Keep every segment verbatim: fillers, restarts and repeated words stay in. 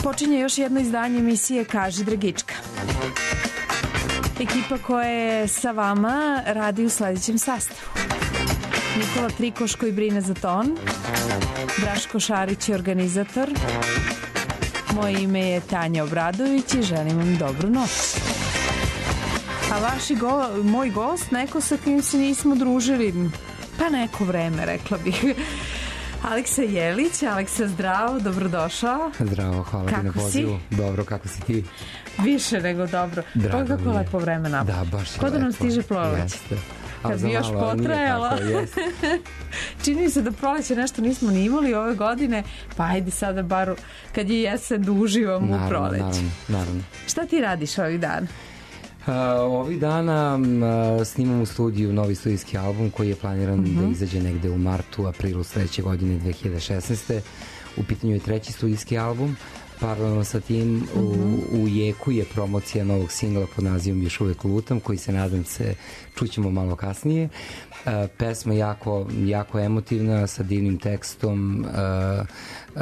Počinje još jedno izdanje emisije Kaži Dragička. Ekipa koja je sa vama radi u sledećem sastavu. Nikola Trikoš koji brine za ton, Draško Šarić je organizator, moje ime je Tanja Obradović i želim vam dobru noć. A vaši go, moj gost, neko sa kim se nismo družili pa neko vreme, rekla bih. Aleksa Jelić. Aleksa, zdravo, dobrodošao. Zdravo, hvala kako ti na pozivu. Si? Dobro, kako si ti? Više nego dobro. Pa kako lepo vreme napad. Da, baš je Ko da nam stiže proleće? Jeste. Kad bi još potrajalo. Čini mi se da proleće nešto nismo ni imali ove godine, pa ajde sada bar kad je jesen da uživamo u proleće. Naravno, naravno. Šta ti radiš ovih dana? Uh, ovih dana uh, snimam u studiju novi studijski album koji je planiran uh-huh. da izađe negde u martu, aprilu sledeće godine dve hiljade šesnaeste. U pitanju je treći studijski album. Paralelno sa tim uh-huh. u, u jeku je promocija novog singla pod nazivom Još uvek lutam, koji se nadam se čućemo malo kasnije. Uh, pesma jako, jako emotivna, sa divnim tekstom. Uh, uh,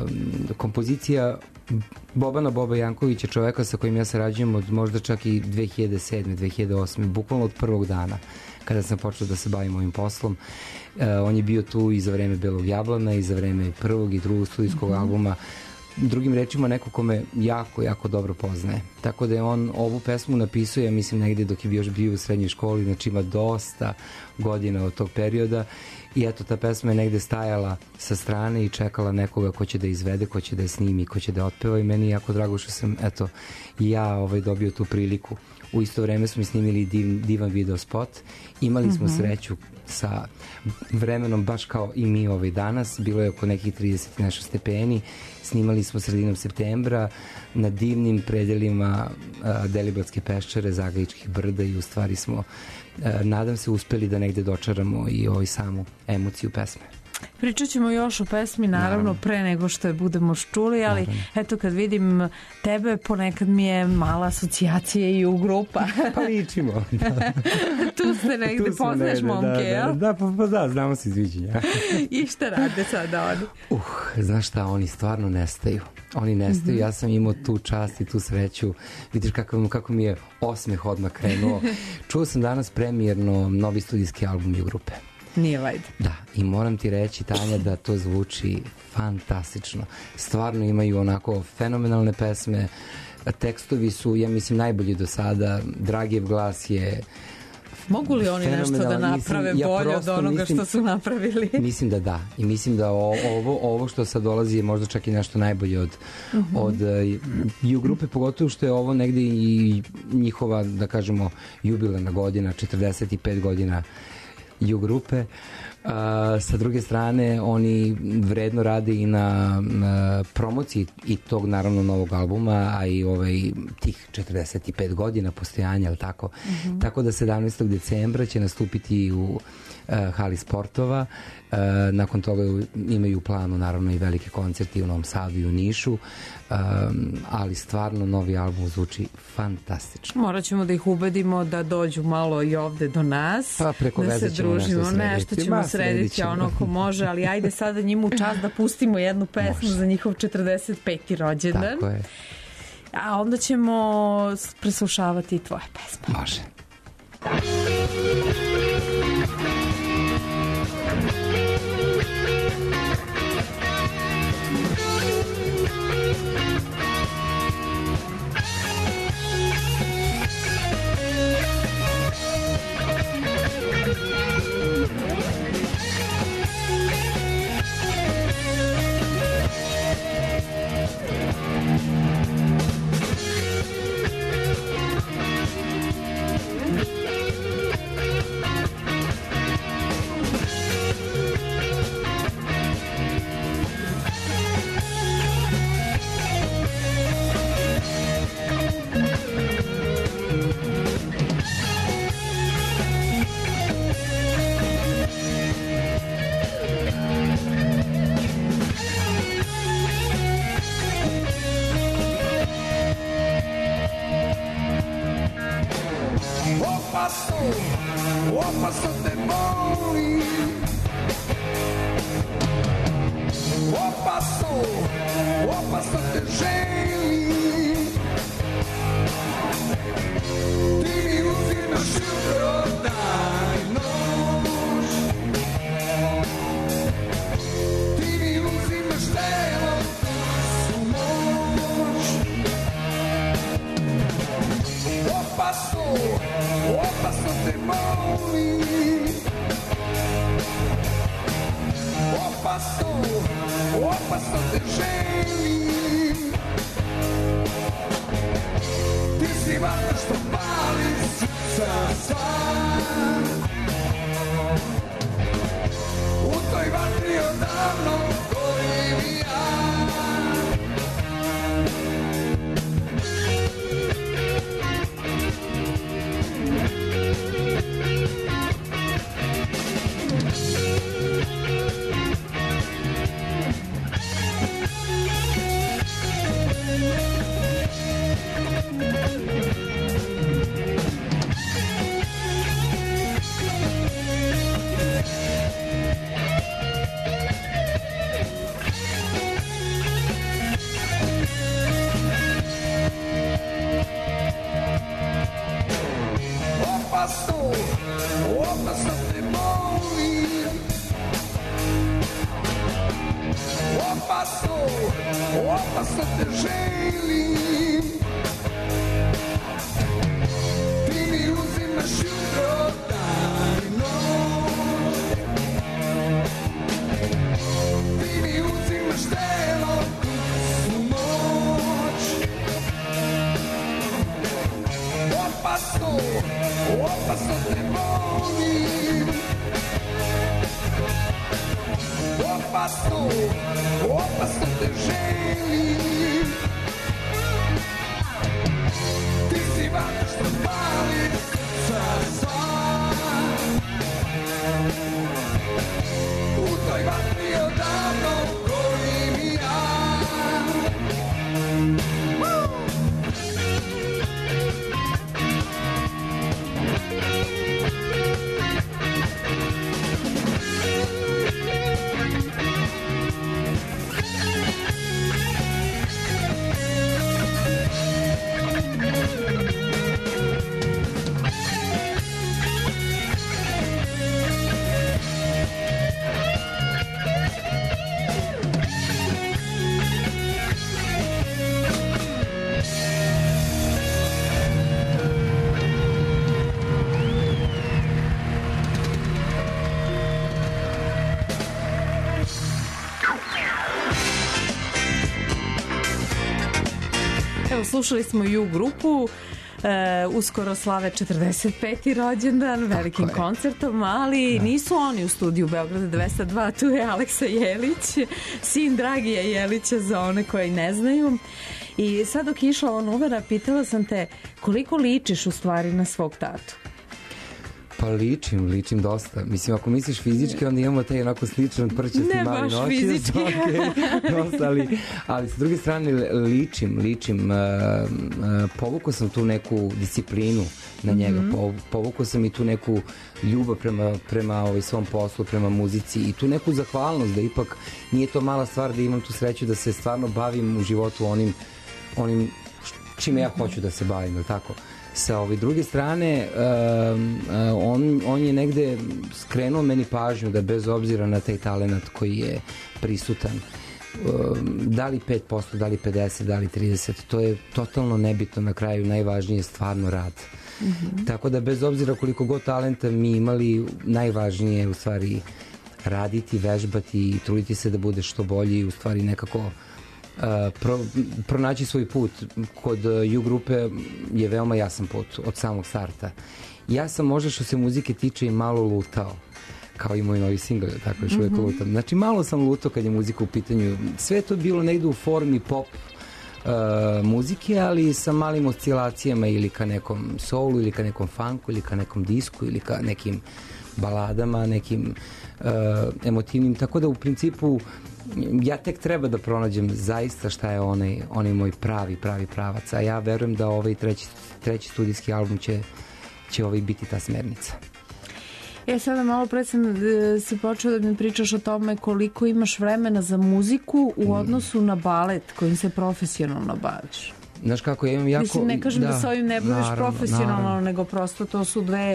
kompozicija Bobana Boba Jankovića, čoveka sa kojim ja sarađujem od možda čak i dve hiljade sedme, dve hiljade osme, bukvalno od prvog dana kada sam počeo da se bavim ovim poslom. Uh, on je bio tu i za vreme Belog jablana i za vreme prvog i drugog studijskog mm-hmm. albuma. Drugim rečima, neko ko me jako, jako dobro poznaje. Tako da je on ovu pesmu napisao, ja mislim, negde dok je bio još bio u srednjoj školi, znači ima dosta godina od tog perioda. I eto, ta pesma je negde stajala sa strane i čekala nekoga ko će da izvede, ko će da je snimi, ko će da otpeva i meni je jako drago što sam, eto, ja ovaj, dobio tu priliku. U isto vreme smo snimili div, divan video spot. Imali smo mm-hmm. sreću sa vremenom, baš kao i mi ovaj danas. Bilo je oko nekih trideset nešto stepeni. Snimali smo sredinom septembra na divnim predelima uh, Deliblatske peščare, Zagaječkih brda i u stvari smo, uh, nadam se, uspeli da negde dočaramo i ovaj samu emociju pesme. Pričat ćemo još o pesmi, naravno, naravno. pre nego što je budemo čuli, ali naravno. Eto, kad vidim tebe, ponekad mi je mala asocijacija i u grupa. Pa ličimo. Da. Tu se negde, tu poznaš negde, momke, da, jel? Da, da, pa, pa da, znamo se izviđenja. I šta rade sada oni? Uh, znaš šta, oni stvarno nestaju. Oni nestaju, mm-hmm. ja sam imao tu čast i tu sreću. Vidiš kako, kako mi je osmeh odmah krenuo. Čuo sam danas premijerno novi studijski album U grupe. Nije vajda. Da, i moram ti reći, Tanja, da to zvuči fantastično. Stvarno imaju onako fenomenalne pesme. Tekstovi su, ja mislim, najbolji do sada. Dragijev glas je mogu li oni nešto da naprave mislim, bolje ja od onoga mislim, što su napravili? Mislim da da. I mislim da ovo, ovo što sad dolazi je možda čak i nešto najbolje od, uh-huh. od uh, U grupe, pogotovo što je ovo negde i njihova, da kažemo, jubilarna godina, četrdeset pet godina U grupe. Uh, sa druge strane, oni vredno rade i na, na promociji i tog, naravno, novog albuma, a i ovaj, tih četrdeset pet godina postojanja, ali tako? Mm-hmm. Tako da sedamnaestog decembra će nastupiti u uh, hali sportova. Uh, nakon toga imaju u planu, naravno, i velike koncerti u Novom Sadu i u Nišu. Um, ali stvarno novi album zvuči fantastično. Morat ćemo da ih ubedimo da dođu malo i ovde do nas, pa preko da se družimo, nešto ćemo srediti ono ko može, ali ajde sada njima u čast da pustimo jednu pesmu može. Za njihov četrdeset peti rođendan. Tako je. A onda ćemo preslušavati tvoje pesme. Može. Passou, passou de gente. opasno, opasno te želim. Ti si vatra što pali srca sva. U toj vatri odavno gorim i ja. Opasno, opasno te molim. Opasno, opasno te želim. Ti mi uzimaš jutro, dan i noć. Ti mi uzimaš telo, svu moć. Opasno, opasno te volim. Opasno, opasno te želim. Ti si vatra što pali srca sva. U toj vatri odavno gorim i ja. Slušali smo i u grupu, e, uskoro slave četrdeset peti rođendan velikim koncertom, ali da. Nisu oni u studiju Beograda dvesta dva, tu je Aleksa Jelić, sin Dragija Jelića za one koji ne znaju. I sad dok je išla ova numera, pitala sam te koliko ličiš u stvari na svog tatu? Pa ličim, ličim dosta. Mislim, ako misliš fizički, onda imamo taj onako sličan prčasti mali noći. Ne baš fizički. Okay, ali, ali s druge strane ličim, ličim. Uh, uh, povukao sam tu neku disciplinu na njega. Mm-hmm. Povukao sam i tu neku ljubav prema, prema ovaj, svom poslu, prema muzici i tu neku zahvalnost da ipak nije to mala stvar da imam tu sreću da se stvarno bavim u životu onim, onim čime ja hoću da se bavim, ili tako? Sa ove druge strane, uh, uh, on, on je negde skrenuo meni pažnju da bez obzira na taj talenat koji je prisutan, uh, da li pet posto, da li pedeset, da li trideset, to je totalno nebitno, na kraju najvažnije je stvarno rad. Mm-hmm. Tako da bez obzira koliko god talenta mi imali, najvažnije je u stvari raditi, vežbati i truditi se da bude što bolji i u stvari nekako Uh, pro, pronaći svoj put. Kod uh, U grupe je veoma jasan put od samog starta. Ja sam možda što se muzike tiče i malo lutao, kao i moj novi singl, tako još uvijek mm-hmm. lutam. Znači malo sam lutao kad je muzika u pitanju. Sve je to bilo negde u formi pop uh, muzike, ali sa malim oscilacijama ili ka nekom soulu, ili ka nekom funku, ili ka nekom disku, ili ka nekim baladama, nekim uh, emotivnim. Tako da u principu ja tek treba da pronađem zaista šta je onaj, onaj moj pravi, pravi pravac. A ja verujem da ovaj treći, treći studijski album će, će ovaj biti ta smernica. E, sada malo pre sam si počeo da mi pričaš o tome koliko imaš vremena za muziku u odnosu na balet kojim se profesionalno baviš. Znaš kako, ja imam jako... Mislim, ne kažem da, da s ovim ne baviš profesionalno, naravno. Nego prosto to su dve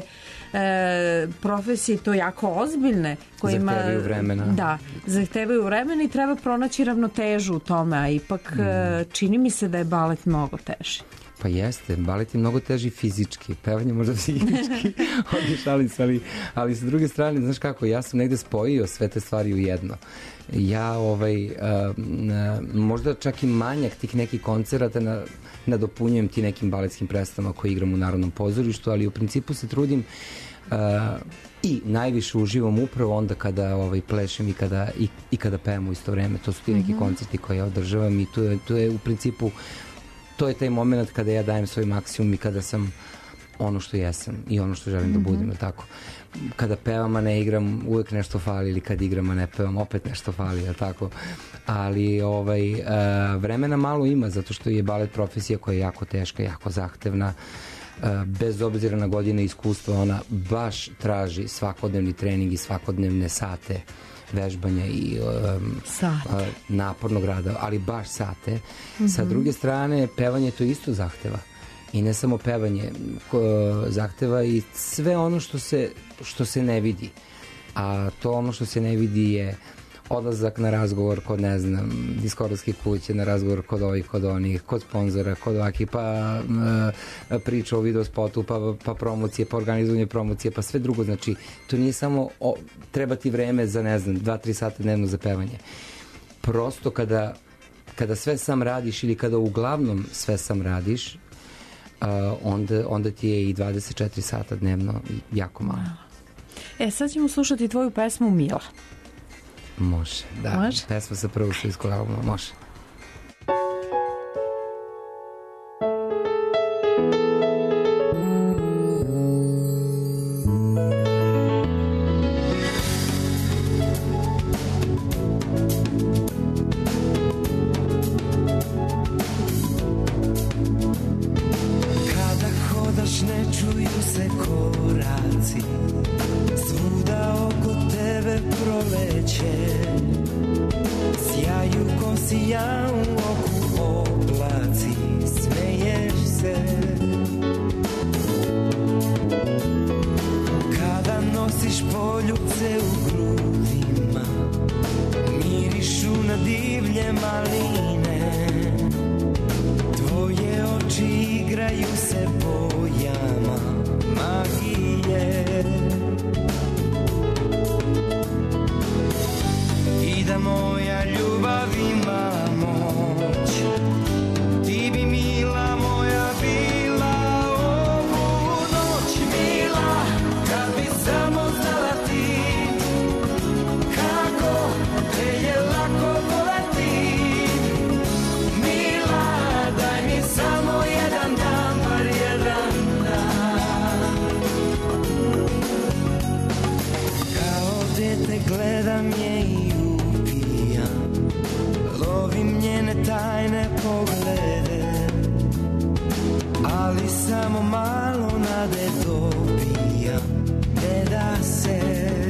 e, profesije, to jako ozbiljne. Kojima, zahtevaju vremena. Da, zahtevaju vremena i treba pronaći ravnotežu u tome, a ipak mm. čini mi se da je balet mnogo teži. Pa jeste, balet je mnogo teži fizički, pevanje možda psihički, ovdje šalim se, ali, ali sa druge strane, znaš kako, ja sam negde spojio sve te stvari u jedno. Ja, ovaj, a, a, možda čak i manjak tih nekih koncerata na, nadopunjujem ti nekim baletskim predstavama koje igram u Narodnom pozorištu, ali u principu se trudim a, i najviše uživam upravo onda kada ovaj, plešem i kada, i, i kada pevam u isto vreme. To su ti neki mm-hmm. koncerti koje ja održavam i tu je, tu je u principu to je taj moment kada ja dajem svoj maksimum i kada sam ono što jesam i ono što želim mm-hmm. da budem, tako. Kada pevam, a ne igram, uvek nešto fali, ili kad igram, a ne pevam, opet nešto fali, tako. Ali ovaj, uh, vremena malo ima, zato što je balet profesija koja je jako teška, jako zahtevna. Uh, bez obzira na godine iskustva, ona baš traži svakodnevni trening i svakodnevne sate vežbanja i um, uh, napornog rada, ali baš sate. Mm-hmm. Sa druge strane, pevanje to isto zahteva. I ne samo pevanje, ko, zahteva i sve ono što se, što se ne vidi. A to ono što se ne vidi je odlazak na razgovor kod, ne znam, diskografske kuće, na razgovor kod ovih, kod onih, kod sponzora, kod ovakih, pa uh, priča o videospotu, pa, pa promocije, pa organizovanje promocije, pa sve drugo. Znači, to nije samo o, treba ti vreme za, ne znam, dva, tri sata dnevno za pevanje. Prosto kada, kada sve sam radiš ili kada uglavnom sve sam radiš, uh, onda, onda ti je i dvadeset četiri sata dnevno jako malo. E, sad ćemo slušati tvoju pesmu Mila. Može, da. Može? Pesma sa prvog studijskog albuma, može. Kada hodaš ne čuju se koraci, svuda oko tebe proleće, sjaju ko sijan u oku oblaci, smeješ se. Kada nosiš poljubce u grudima, mirišu na divlje maline, tvoje oči igraju se bojama magije. I da moja ljubav ima moć, ti bi Mila moja bila ovu noć. Mila, kad bi samo znala ti kako te je lako voleti. Mila, daj mi samo jedan dan, bar jedan dan. Kao dete gledam je i upijam, lovim njene tajne poglede, ali samo malo nade dobijam, ne da se.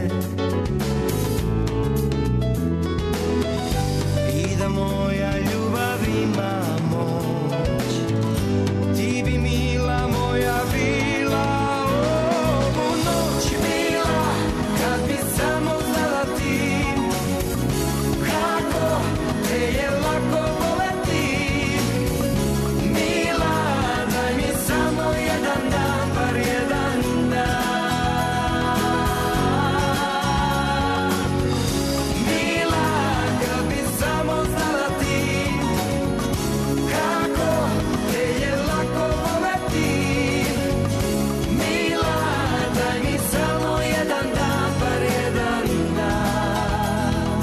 I da moja ljubav ima moć, ti bi Mila moja bila ovu noć. Mila, kad bi samo znala ti kako te je lako voleti. Mila, daj mi samo jedan dan, bar jedan dan. Mila, kad bi samo znala ti kako te je lako voleti. Mila, daj mi samo jedan dan, bar jedan dan.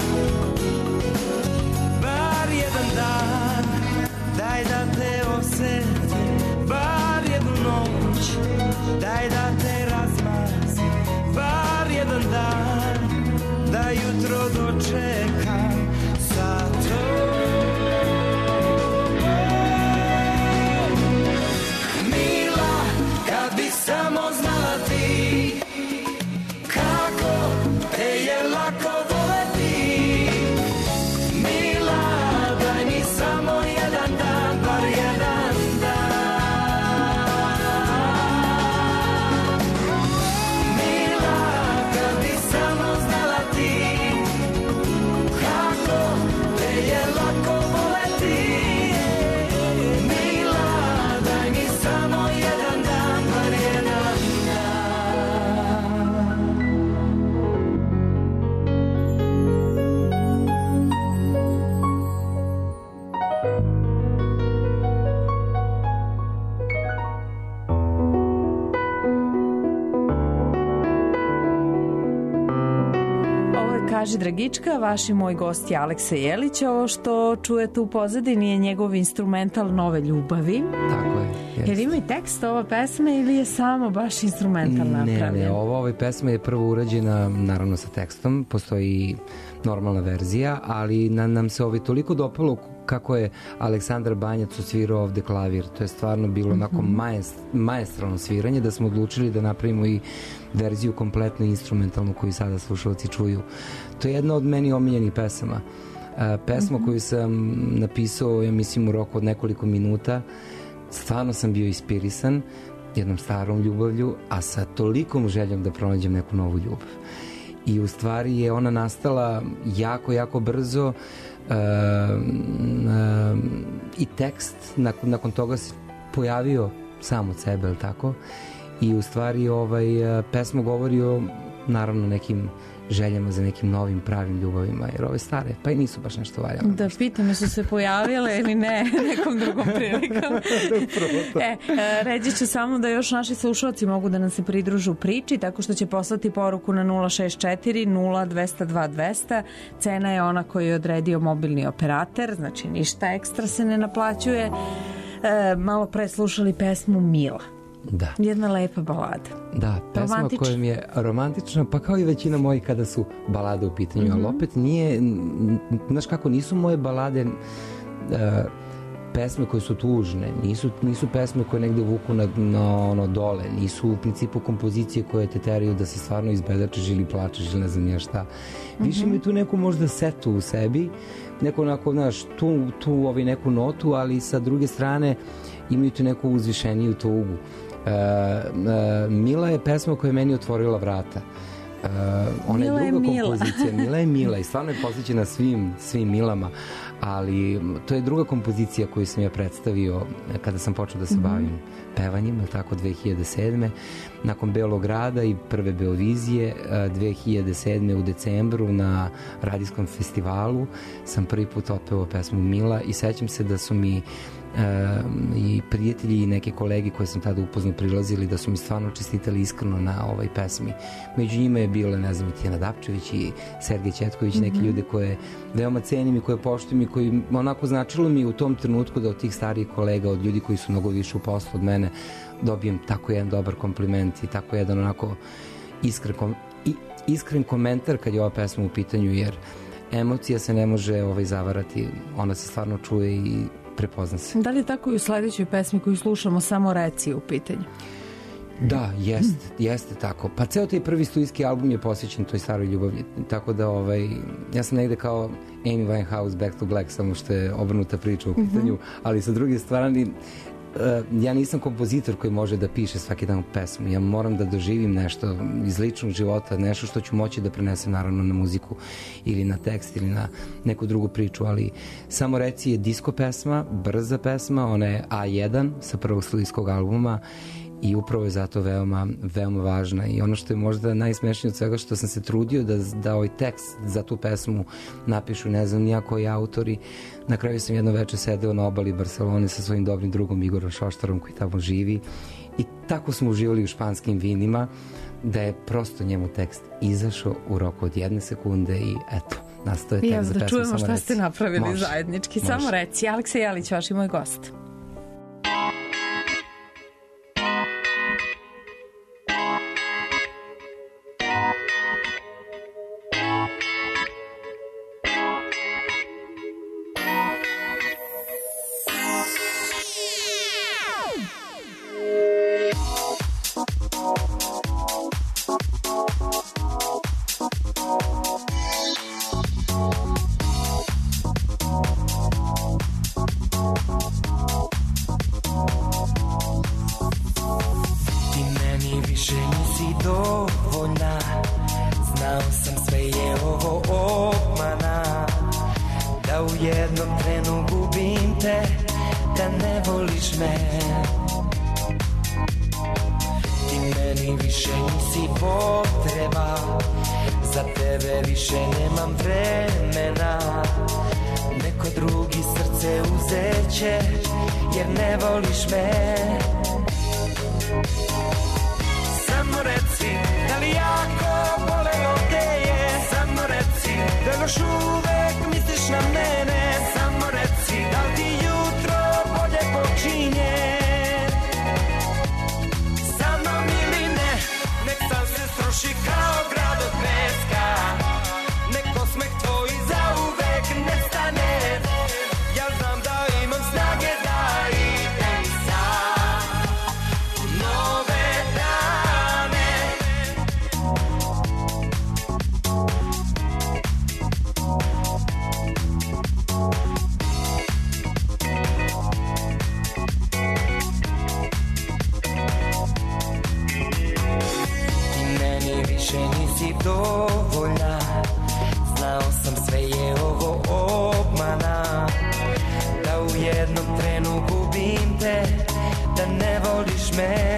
Bar jedan dan, daj da te osjetim, bar jednu noć, daj da te razmazim, bar jedan dan, da jutro dočekam sa tobom. Mila, kad bi samo znala ti kako te je lako voleti. Mila, daj mi samo jedan dan, bar jedan dan. Mila, kad bi samo znala ti kako Kaži Dragička, vaš i moj gost je Aleksa Jelić. Ovo što čujete u pozadini je njegov instrumental Nove ljubavi. Tako je. Jest. Jer ima i tekst ova pesme ili je samo baš instrumental napravljen? Ne, ne, ova ovaj pesma je prvo urađena naravno sa tekstom, postoji normalna verzija, ali na, nam se ovaj toliko dopalo kako je Aleksandar Banjac osvirao ovde klavir. To je stvarno bilo mm-hmm. onako majest, maestralno sviranje da smo odlučili da napravimo i verziju kompletno instrumentalnu koju sada slušalci čuju. To je jedna od meni omiljenih pesama. Uh, pesma mm-hmm. koju sam napisao, ja mislim, u roku od nekoliko minuta. Stvarno sam bio inspirisan jednom starom ljubavlju, a sa tolikom željom da pronađem neku novu ljubav. I u stvari je ona nastala jako, jako brzo. Uh, uh, i tekst nakon, nakon toga se pojavio sam od sebe, ali tako? I u stvari ovaj, uh, pesma govori o naravno nekim željama za nekim novim pravim ljubavima, jer ove stare pa i nisu baš nešto valjale. Da, pitam je su se pojavile ili ne nekom drugom prilikom. e, reći ću samo da još naši slušalci mogu da nam se pridružu priči tako što će poslati poruku na nula šest četiri nula dva nula dva dva nula nula. Cena je ona koju je odredio mobilni operater, znači ništa ekstra se ne naplaćuje. E, malo pre slušali pesmu Mila. Da. Jedna lepa balada. Da, pesma koja mi je romantična, pa kao i većina mojih kada su balade u pitanju, mm-hmm. ali opet nije, znaš kako, nisu moje balade uh, pesme koje su tužne, nisu, nisu pesme koje negde vuku na, na ono dole, nisu u principu kompozicije koje te teraju da se stvarno izbedačeš ili plačeš ili ne znam ja šta. Više mm-hmm. mi tu neku možda setu u sebi, neku onako, znaš, tu, tu ovaj neku notu, ali sa druge strane imaju tu neku uzvišeniju tugu. Uh, uh, Mila je pesma koja je meni otvorila vrata. Uh, ona Mila je druga je kompozicija. Mila je Mila i stvarno je posvećena svim, svim Milama, ali to je druga kompozicija koju sam ja predstavio kada sam počeo da se mm-hmm. bavim pevanjem, tako dve hiljade sedme. Nakon Beograda i prve Beovizije dve hiljade sedme u decembru na radijskom festivalu sam prvi put otpevao pesmu Mila i sećam se da su mi Uh, i prijatelji i neke kolege koje sam tada upoznao prilazili da su mi stvarno čestitali iskreno na ovoj pesmi. Među njima je bilo, ne znam, Tijana Dapčević i Sergej Četković, mm-hmm. neki ljude koje veoma cenim i koje poštujem i koji onako značilo mi u tom trenutku da od tih starijih kolega, od ljudi koji su mnogo više u poslu od mene, dobijem tako jedan dobar kompliment i tako jedan onako iskren, kom, i, iskren komentar kad je ova pesma u pitanju, jer emocija se ne može ovaj, zavarati, ona se stvarno čuje i prepozna se. Da li je tako i u sledećoj pesmi koju slušamo Samo reci u pitanju? Da, jeste, jeste tako. Pa ceo taj prvi studijski album je posvećen toj staroj ljubavlji, tako da ovaj, ja sam negde kao Amy Winehouse Back to Black, samo što je obrnuta priča u pitanju, mm-hmm. ali sa druge strane ja nisam kompozitor koji može da piše svaki dan pesmu. Ja moram da doživim nešto iz ličnog života, nešto što ću moći da prenesem naravno na muziku ili na tekst ili na neku drugu priču, ali Samo reci je disko pesma, brza pesma, ona je A jedan sa prvog studijskog albuma i upravo je zato veoma, veoma važna. I ono što je možda najsmešnije od svega, što sam se trudio da, da ovaj tekst za tu pesmu napišu, ne znam nija koji autori. Na kraju sam jedno večer sedeo na obali Barcelone sa svojim dobrim drugom Igorom Šoštarom koji tamo živi i tako smo uživali u španskim vinima da je prosto njemu tekst izašao u roku od jedne sekunde i eto, nastao je tekst za pesmu da čujemo šta reci. Ste napravili Može. zajednički. Može. Samo reci. Aleksa Jelić, vaš i moj gost. Samo reci, da li jako bolelo te je? Samo reci još uvek misliš na mene. Samo reci, da li ti jutro bolje počinje sa mnom ili ne. Nek sam se sruši kao grad od peska, nek osmeh tvoj zauvek nestane. Ja znam da imam snage da idem sam u nove dane. Ti meni više nisi dovoljna, znao sam sve je ovo obmana, da u jednom trenu gubim te, da ne voliš me.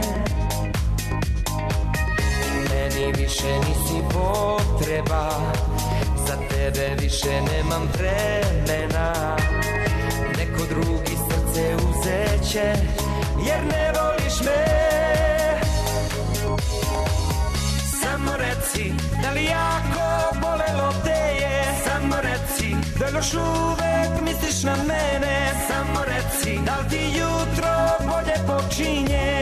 Ti meni više nisi potreba, za tebe više nemam vremena, neko drugi srce uzeće, jer ne voliš me. Samo reci, da li jako bolelo te je. Samo reci, da li još uvek misliš na mene. Samo reci, da li ti jutro bolje počinje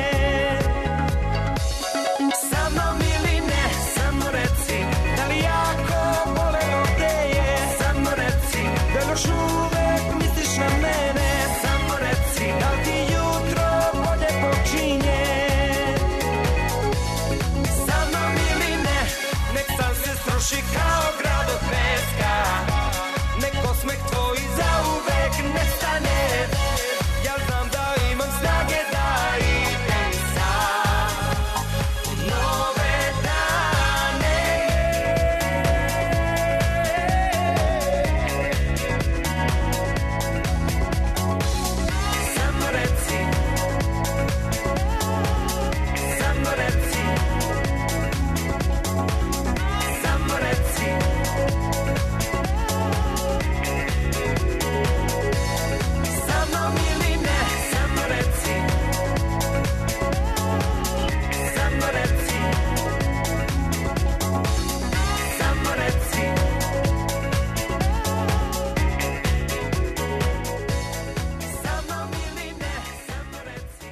sa mnom ili ne. Samo reci, da li jako bolelo te je. Samo reci, da li još uvek misliš na mene. Samo reci, da li ti jutro bolje počinje sa mnom ili ne. Nek sam se sruši kao grad od peska, nek osmeh tvoj zauvek nestane. Ja znam da imam snage da idem sam u nove dane. Samo reci, samo reci, samo reci, sa mnom ili ne. Samo reci, samo reci, samo reci, sa mnom ili ne. Samo reci.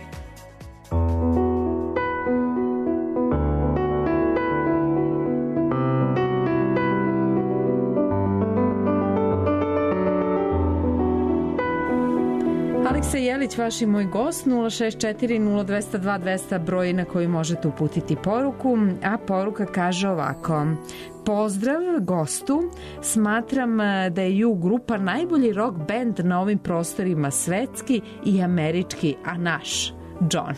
Aleksa Jelić, vaš i moj gost, nula šest četiri nula dva nula dva dva nula zero broj na koji možete uputiti poruku, a poruka kaže ovako: pozdrav gostu, smatram da je U grupa najbolji rock band na ovim prostorima, svetski i američki, a naš John.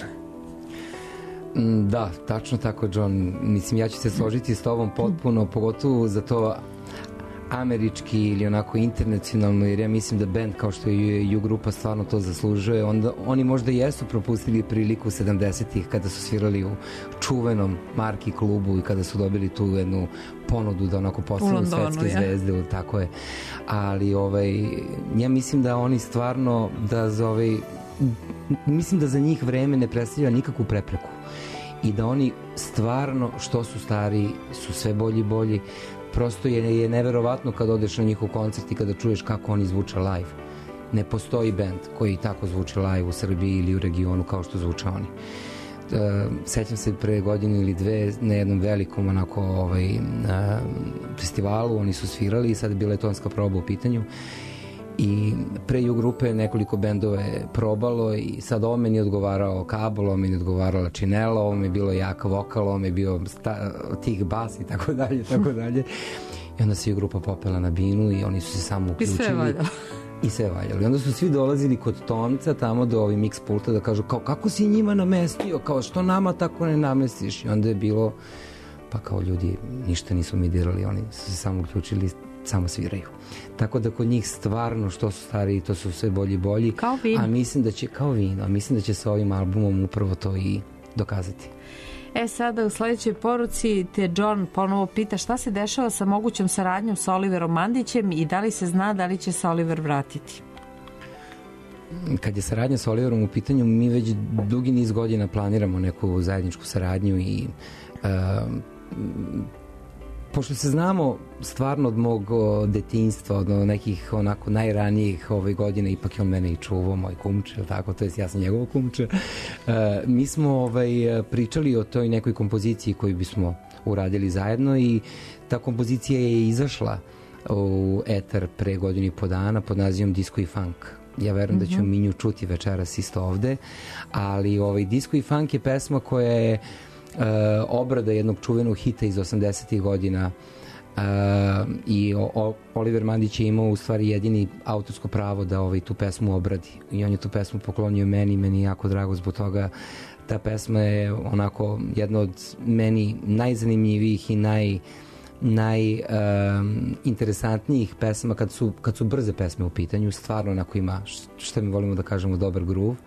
Da, tačno tako, John. Mislim, ja ću se složiti s tobom potpuno, pogotovo za to američki ili onako internacionalno, jer ja mislim da band kao što je U grupa stvarno to zaslužuje. Onda, oni možda jesu propustili priliku sedamdesetih kada su svirali u čuvenom Marki klubu i kada su dobili tu jednu ponudu da onako postanu svetske ja. zvezde, tako je. Ali ovaj, ja mislim da oni stvarno da za ovaj, mislim da za njih vreme ne predstavlja nikakvu prepreku i da oni stvarno što su stari su sve bolji i bolji. Prosto je, je neverovatno kad odeš na njihov koncert i kada čuješ kako oni zvuče live. Ne postoji band koji tako zvuče live u Srbiji ili u regionu kao što zvuče oni. E, sećam se pre godinu ili dve na jednom velikom onako ovaj, na festivalu, oni su svirali i sad je bila je tonska proba u pitanju i pre U grupe nekoliko bendova je probalo i sad ovo meni je odgovarao kabel, ovo meni je odgovarala činela, ovo mi je bilo jaka vokal, ovo mi je bio sta, tih bas i tako dalje, tako dalje. I onda se U grupa popela na binu i oni su se samo uključili. I sve valjalo. I sve valjalo. I onda su svi dolazili kod Tomca tamo do ovih mix pulta da kažu kao kako si njima namestio, kao što nama tako ne namestiš. I onda je bilo pa kao ljudi ništa nisu mi dirali, oni su se samo uključili, samo sviraju. Tako da kod njih stvarno što su stariji, to su sve bolji i bolji. Kao vino. A mislim da će, kao vino, a mislim da će sa ovim albumom upravo to i dokazati. E sada u sledećoj poruci te John ponovo pita šta se dešava sa mogućom saradnjom sa Oliverom Mandićem i da li se zna da li će se Oliver vratiti? Kad je saradnja sa Oliverom u pitanju, mi već dugi niz godina planiramo neku zajedničku saradnju i uh, pošto se znamo stvarno od mog o, detinjstva, od nekih onako najranijih ove godine, ipak je on mene i čuvao, moj kumče, tako, to jest ja sam njegovo kumče, e, mi smo ovaj, pričali o toj nekoj kompoziciji koju bismo uradili zajedno i ta kompozicija je izašla u etar pre godinu i po dana pod nazivom Disco i Funk. Ja verujem mm-hmm. da ću Minju čuti večeras isto ovde, ali ovaj, Disco i Funk je pesma koja je Uh, obrada jednog čuvenog hita iz osamdesetih godina uh, i o, o, Oliver Mandić je imao u stvari jedini autorsko pravo da ovaj, tu pesmu obradi i on je tu pesmu poklonio meni, meni je jako drago zbog toga. Ta pesma je onako jedna od meni najzanimljivijih i naj najinteresantnijih um, pesama kad su, kad su brze pesme u pitanju, stvarno onako ima, što mi volimo da kažemo, dobar groove.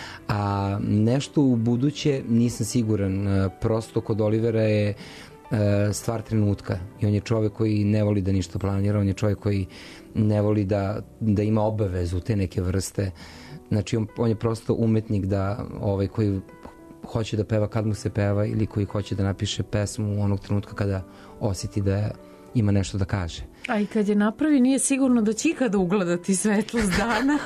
A nešto u buduće nisam siguran, prosto kod Olivera je stvar trenutka i on je čovek koji ne voli da ništa planira, on je čovek koji ne voli da, da ima obavezu te neke vrste, znači on, on je prosto umetnik da ovaj koji hoće da peva kad mu se peva ili koji hoće da napiše pesmu onog trenutka kada osjeti da ima nešto da kaže. A i kad je napravi, nije sigurno da će ikada ugledati svetlost dana.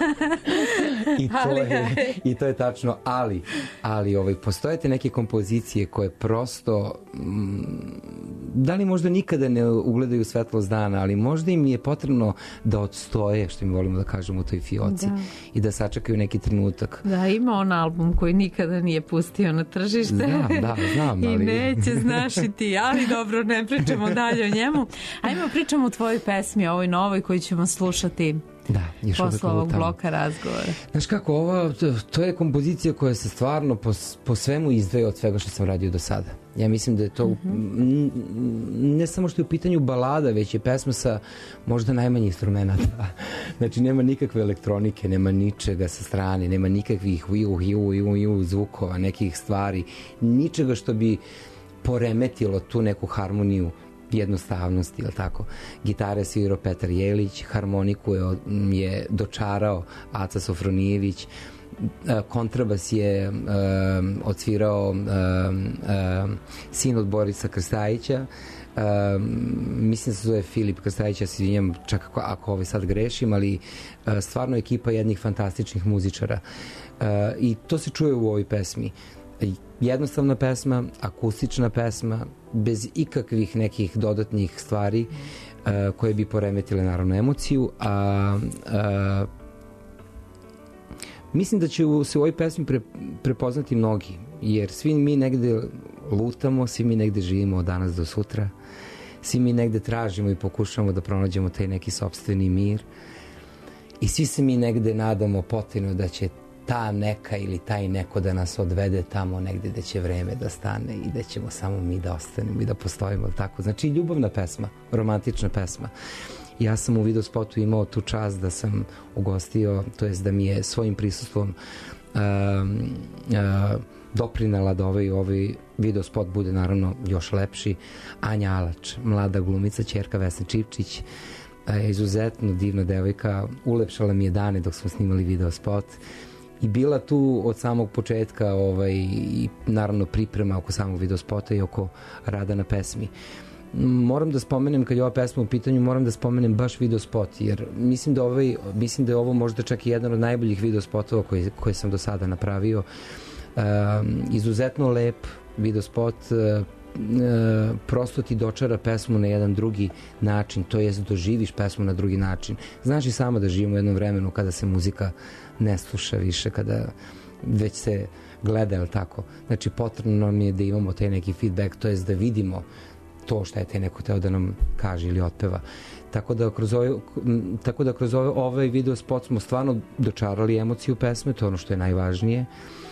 I, to je, I to je tačno, ali, ali ovaj, postoje te neke kompozicije koje prosto m, da li možda nikada ne ugledaju svetlost dana, ali možda im je potrebno da odstoje, što mi volimo da kažemo u toj fioci, da. I da sačekaju neki trenutak. Da, ima on album koji nikada nije pustio na tržište. Znam, da, znam. Ali... I neće, znaš i ti, ali dobro, ne pričamo dalje o njemu. Ajmo pričamo o tvojoj pesmi, ovoj novoj koju ćemo slušati. Da, posle ovog bloka razgovora. Znaš kako, ovo, to, to je kompozicija koja se stvarno po, po svemu izdvaja od svega što sam radio do sada. Ja mislim da je to mm-hmm. ne samo što je u pitanju balada, već je pesma sa možda najmanje instrumenta. Znači nema nikakve elektronike, nema ničega sa strane, nema nikakvih hiu, hiu, hiu, hiu zvukova, nekih stvari, ničega što bi poremetilo tu neku harmoniju jednostavnosti, ili tako. Gitare svirao Petar Jelić, harmoniku je, je dočarao Aca Sofronijević, kontrabas je um, odsvirao um, um, sin od Borisa Krstajića, um, mislim da se zove Filip Krstajić, ja se izvinjam čak ako, ako ovaj sad grešim, ali uh, stvarno ekipa jednih fantastičnih muzičara. Uh, I to se čuje u ovoj pesmi. Jednostavna pesma, akustična pesma, bez ikakvih nekih dodatnih stvari uh, koje bi poremetile naravno emociju, a uh, mislim da će se u ovoj pesmi pre, prepoznati mnogi, jer svi mi negde lutamo, svi mi negde živimo od danas do sutra, svi mi negde tražimo i pokušamo da pronađemo taj neki sopstveni mir i svi se mi negde nadamo potajno da će ta neka ili taj neko da nas odvede tamo negde da će vreme da stane i da ćemo samo mi da ostanemo i da postojimo, tako. Znači ljubavna pesma, romantična pesma. Ja sam u videospotu imao tu čast da sam ugostio, to jest da mi je svojim prisustvom uh, uh, doprinala da ovaj, ovaj videospot bude naravno još lepši. Anja Alač, mlada glumica, ćerka Vesne Čipčić, uh, izuzetno divna devojka, ulepšala mi je dane dok smo snimali videospot i bila tu od samog početka ovaj, i naravno priprema oko samog videospota i oko rada na pesmi. Moram da spomenem, kad je ova pesma u pitanju, moram da spomenem baš videospot, jer mislim da, ovaj, mislim da je ovo možda čak i jedan od najboljih videospotova koje, koje sam do sada napravio. Um, izuzetno lep videospot, uh, Uh, prosto ti dočara pesmu na jedan drugi način, to jest doživiš pesmu na drugi način. Znaš i sama da živimo u jednom vremenu kada se muzika ne sluša više, kada već se gleda, ili tako. Znači potrebno nam je da imamo taj neki feedback, to jest da vidimo to što je taj neko teo da nam kaže ili otpeva. Tako da kroz ovaj, tako da kroz ovaj, ovaj video spot smo stvarno dočarali emociju pesme, to je ono što je najvažnije.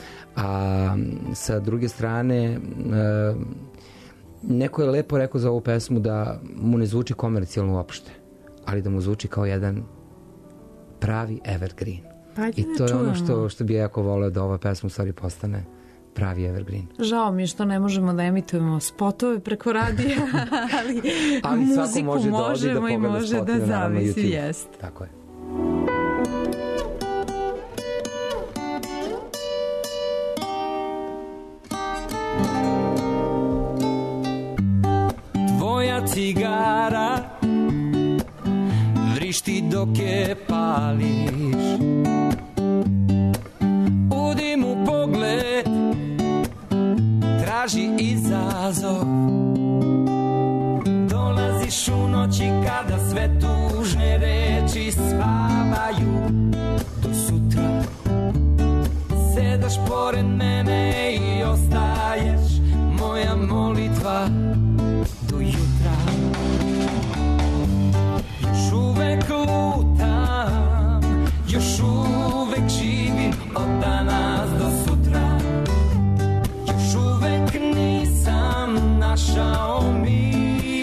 A sa druge strane uh, neko je lepo rekao za ovu pesmu da mu ne zvuči komercijalno uopšte, ali da mu zvuči kao jedan pravi evergreen. Pa, i to je ono što, što bi ja jako voleo da ova pesma u stvari postane pravi evergreen. Žao mi je što ne možemo da emitujemo spotove preko radija, ali, ali muziku može možemo da i može da zavisi. Jest. Tako je. cigara vrišti dok je pališ. U dimu pogled traži izazov. Dolaziš u noći kada sve tužne reči spavaju. Do sutra sedaš pored mene i ostaješ moja molitva do jutra. Još uvek lutam, još uvek živim od danas do sutra. Još uvek nisam našao mir.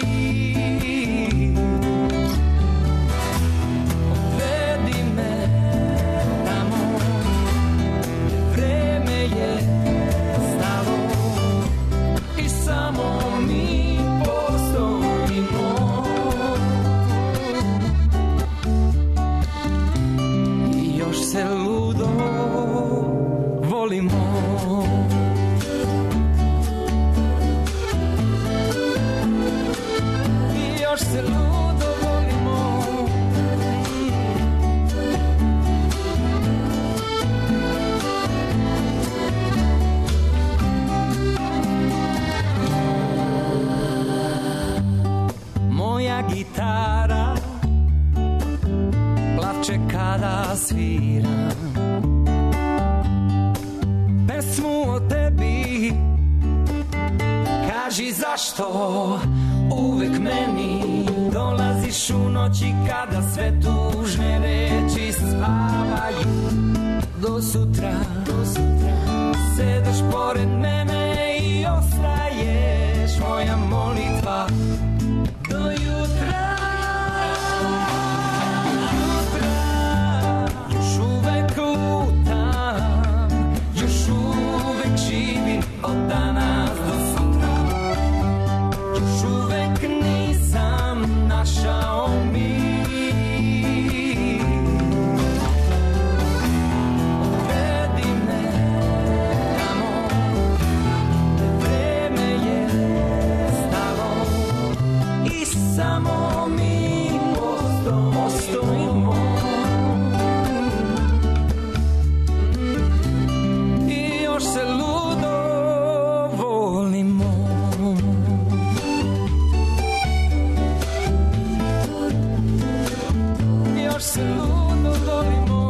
Odvedi me tamo gde vreme je stalo i samo mi postojimo. I još se ludo volimo. I još se ludo volimo. Moja gitara plače kada sviram pesmu o tebi. Kaži zašto uvek meni dolaziš u noći kada sve tužne reči spavaju. Do sutra, do sutra sedaš pored mene i ostaješ moja molitva do jutra. Jutra još uvek lutam, još uvek živim od danas do sutra. Još uvek nisam našao mir. Odvedi me tamo gde vreme je stalo i samo mi postojimo. I još se ludo volimo. Još se ludo volimo.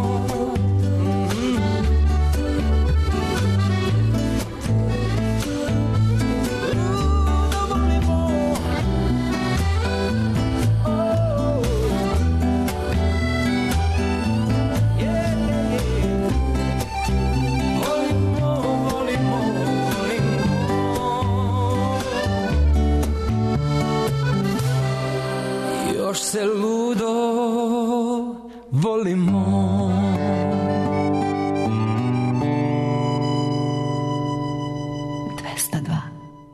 Ludo volimo. Oh. Yeah, yeah, yeah. Volimo, volimo, volimo. Još se ludo volimo. dvesta dva.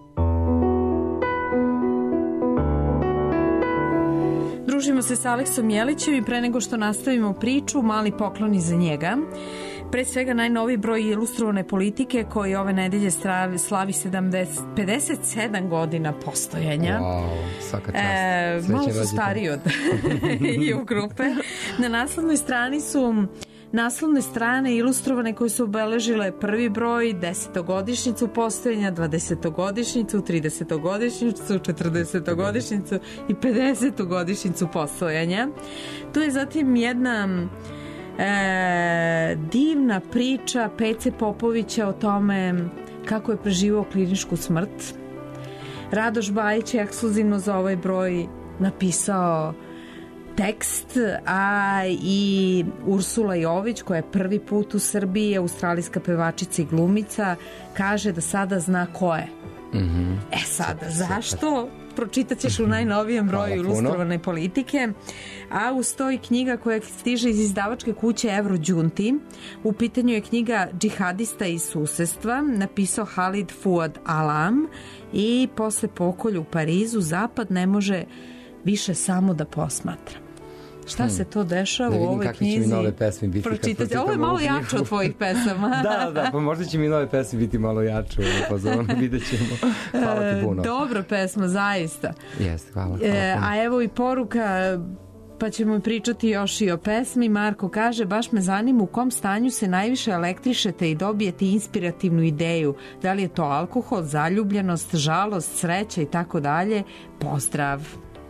Družimo se sa Aleksom Jelićem i pre nego što nastavimo priču, mali pokloni za njega. Pre svega najnoviji broj Ilustrovane politike koji ove nedelje slavi sedamdeset, pedeset sedam godina postojanja. Wow, svaka čast. E, malo su stariji od i u grupe. Na naslovnoj strani su naslovne strane ilustrovane koje su obeležile prvi broj, desetogodišnjicu postojanja, dvadesetogodišnjicu, tridesetogodišnjicu, četrdesetogodišnjicu i pedesetogodišnjicu postojanja. Tu je zatim jedna e, divna priča Pece Popovića o tome kako je preživao kliničku smrt. Radoš Bajić je ekskluzivno za ovaj broj napisao tekst, a i Ursula Jović, koja je prvi put u Srbiji, australijska pevačica i glumica, kaže da sada zna ko je. Mm-hmm. E sada, zašto? Pročitat ćeš u najnovijem broju Ilustrovane politike, a uz to i knjiga koja stiže iz izdavačke kuće Eurođunti. U pitanju je knjiga Džihadista iz susedstva, napisao Halid Fuad Alam, i posle pokolja u Parizu Zapad ne može više samo da posmatra. Šta se to dešava da u ovoj knjizi? Da vidim kakve će mi nove pesme biti. Pročitati. Ovo je malo jače od tvojih pesama. Da, da, pa možda će mi nove pesme biti malo jače. Pa za ono vidjet ćemo. Hvala ti puno. Dobra pesma, zaista. Jeste, hvala. hvala e, a evo i poruka, pa ćemo pričati još i o pesmi. Marko kaže, baš me zanima u kom stanju se najviše elektrišete i dobijete inspirativnu ideju. Da li je to alkohol, zaljubljenost, žalost, sreća i tako dalje? Pozdrav.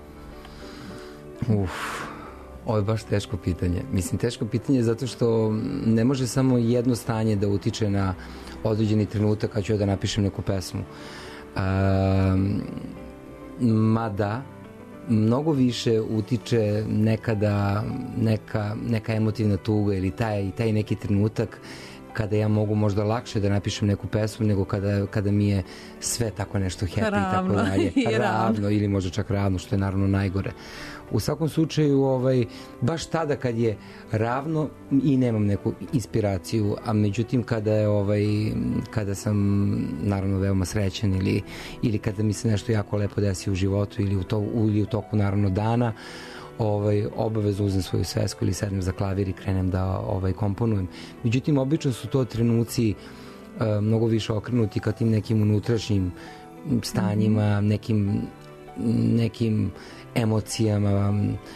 Uf, ovo je baš teško pitanje. Mislim, teško pitanje zato što ne može samo jedno stanje da utiče na određeni trenutak kad ću ja da napišem neku pesmu. Um, mada mnogo više utiče nekada neka, neka emotivna tuga ili taj, taj neki trenutak kada ja mogu možda lakše da napišem neku pesmu nego kada, kada mi je sve tako nešto happy i tako dalje. Ravno ili možda čak ravno, što je naravno najgore. U svakom slučaju, ovaj, baš tada kad je ravno i nemam neku inspiraciju, a međutim kada je ovaj, kada sam naravno veoma srećan ili, ili kada mi se nešto jako lepo desi u životu ili u, to, ili u toku naravno dana, ovaj, obavezno uzem svoju svesku ili sednem za klavir i krenem da ovaj, komponujem. Međutim, obično su to trenuci uh, mnogo više okrenuti ka tim nekim unutrašnjim stanjima, nekim, nekim emocijama,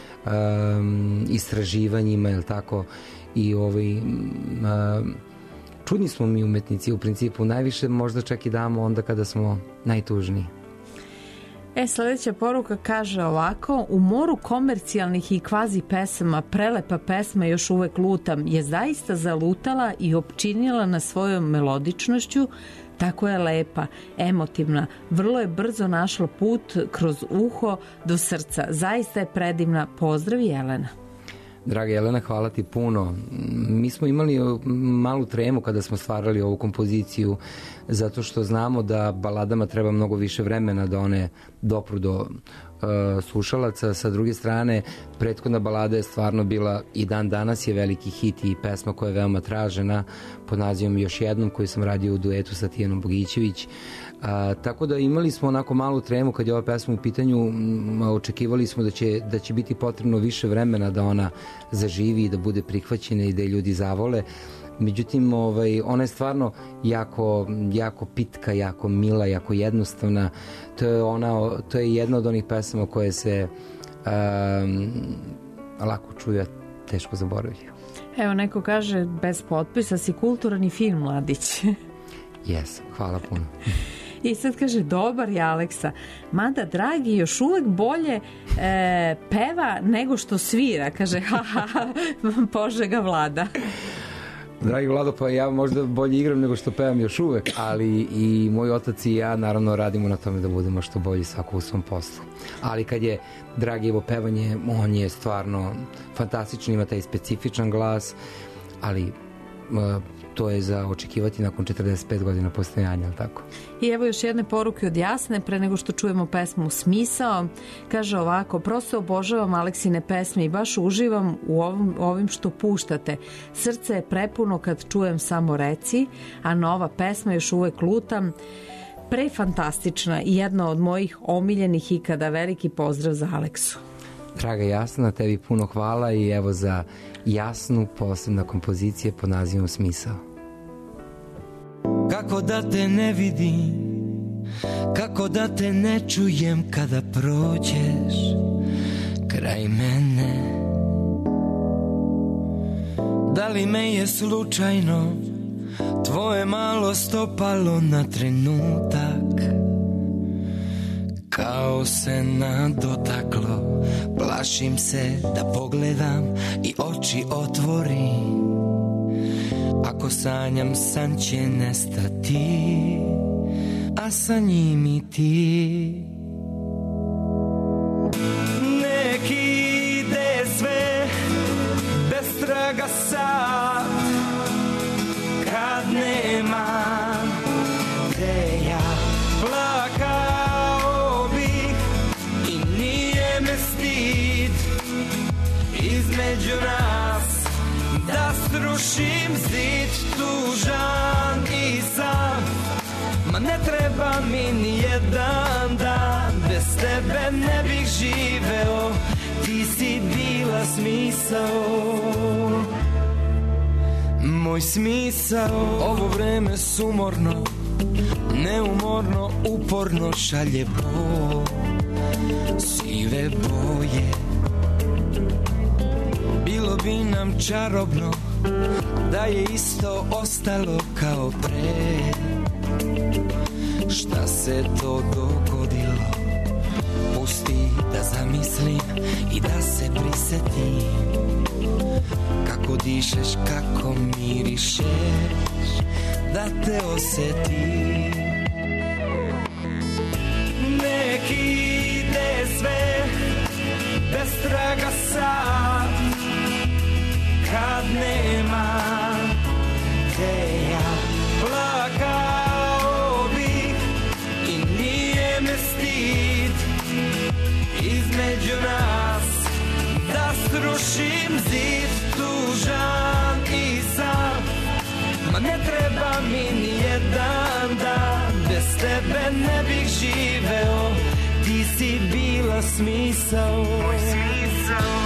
um, istraživanjima, jel tako, i ovaj, um, čudni smo mi umetnici u principu, najviše možda čak i damo onda kada smo najtužniji. E, sledeća poruka kaže ovako: u moru komercijalnih i kvazi pesama prelepa pesma Još uvek lutam je zaista zalutala i opčinila na svojom melodičnošću. Tako je lepa, emotivna, vrlo je brzo našla put kroz uho do srca. Zaista je predivna. Pozdrav, Jelena. Draga Jelena, hvala ti puno. Mi smo imali malu tremu kada smo stvarali ovu kompoziciju, zato što znamo da baladama treba mnogo više vremena da one dopru do uh, slušalaca. Sa druge strane, prethodna balada je stvarno bila i dan danas je veliki hit i pesma koja je veoma tražena pod nazivom Još jednom, koju sam radio u duetu sa Tijanom Bogićević. A, tako da imali smo onako malu tremu kad je ova pesma u pitanju, m, očekivali smo da će, da će biti potrebno više vremena da ona zaživi i da bude prihvaćena i da je ljudi zavole. Međutim, ovaj, ona je stvarno jako, jako pitka, jako mila, jako jednostavna. To je, ona, to je jedna od onih pesama koje se um, lako čuje, teško zaboravljaju. Evo, neko kaže, bez potpisa si kulturan i fin mladić. Jes, hvala puno. I sad kaže, dobar je Aleksa, mada Dragi još uvek bolje e, peva nego što svira. Kaže, haha, Požega Vlada. Dragi Vlado, pa ja možda bolje igram nego što pevam još uvek, ali i moj otac i ja naravno radimo na tome da budemo što bolji svako u svom poslu. Ali kad je Dragijevo pevanje, on je stvarno fantastičan, ima taj specifičan glas, ali to je za očekivati nakon četrdeset pet godina postojanja, ali tako? I evo još jedne poruke od Jasne pre nego što čujemo pesmu Smisao. Kaže ovako: prosto obožavam Aleksine pesme i baš uživam u ovim, ovim što puštate. Srce je prepuno kad čujem Samo reci, a nova pesma Još uvek lutam. Prefantastična i jedna od mojih omiljenih ikada. Veliki pozdrav za Aleksu. Draga Jasna, tebi puno hvala i evo za Jasnu posebna kompozicija pod nazivom Smisao. Kako da te ne vidim, kako da te ne čujem kada prođeš kraj mene. Da li me je slučajno tvoje malo stopalo na trenutak, kao se nadotaklo, plašim se da pogledam i oči otvorim. Ako sanjam, san će nestati, a sa njim i ti. Neki ide sve bez traga sad, kad nema te ja plakao bih i nije me stid između nas da srušim zid tužan i sam. Ma ne treba mi ni jedan dan, bez tebe ne bih živeo. Ti si bila bila smisao. Moj smisao. Ovo vreme sumorno, neumorno, uporno šalje bo, sive boje. Bilo bi nam čarobno da je isto ostalo kao pre. Šta se to dogodilo? Pusti da zamislim i da se prisetim. Kako dišeš, kako mirišeš, da te osetim. Neki ide sve bez traga sad, kad nema te ja plakao bih i nije me stid između nas da srušim zid tužan i sam. Ma ne treba mi nijedan dan, bez tebe ne bih živeo. Ti si bila smisao, moj smisao.